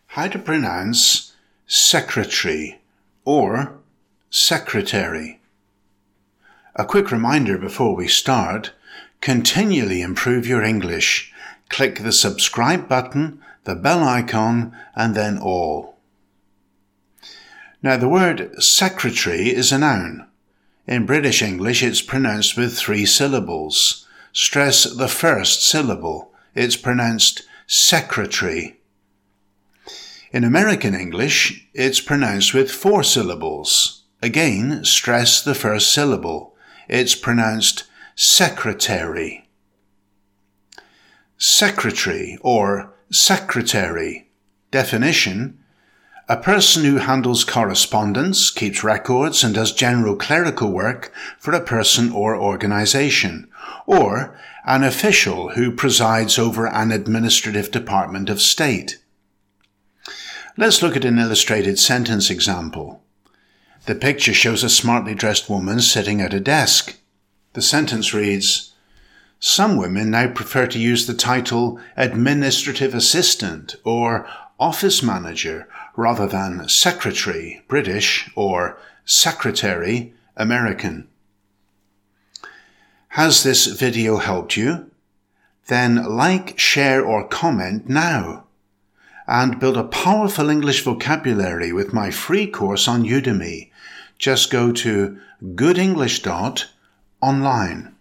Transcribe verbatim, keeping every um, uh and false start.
How to pronounce secretary or secretary. A quick reminder before we start: continually improve your English. Click the subscribe button, the bell icon, and then all. Now, the word secretary is a noun. In British English, it's pronounced with three syllables. Stress the first syllable. It's pronounced secretary. In American English, it's pronounced with four syllables. Again, stress the first syllable. It's pronounced secretary. Secretary or secretary. Definition: a person who handles correspondence, keeps records, and does general clerical work for a person or organization, or an official who presides over an administrative department of state. Let's look at an illustrated sentence example. The picture shows a smartly dressed woman sitting at a desk. The sentence reads, "Some women now prefer to use the title administrative assistant or office manager rather than secretary, British, or secretary, American." Has this video helped you? Then like, share, or comment now. And build a powerful English vocabulary with my free course on Udemy. Just go to good english dot online.